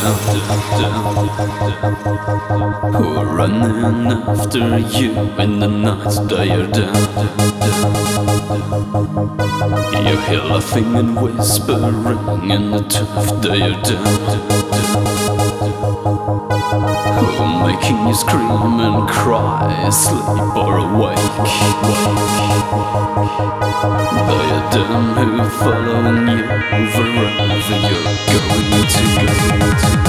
Who are running after you in the night that you're down. You hear laughing and whispering in the tooth that you're down. Who are making you scream and cry, sleep or awake. They are them who are following you wherever you're going to go.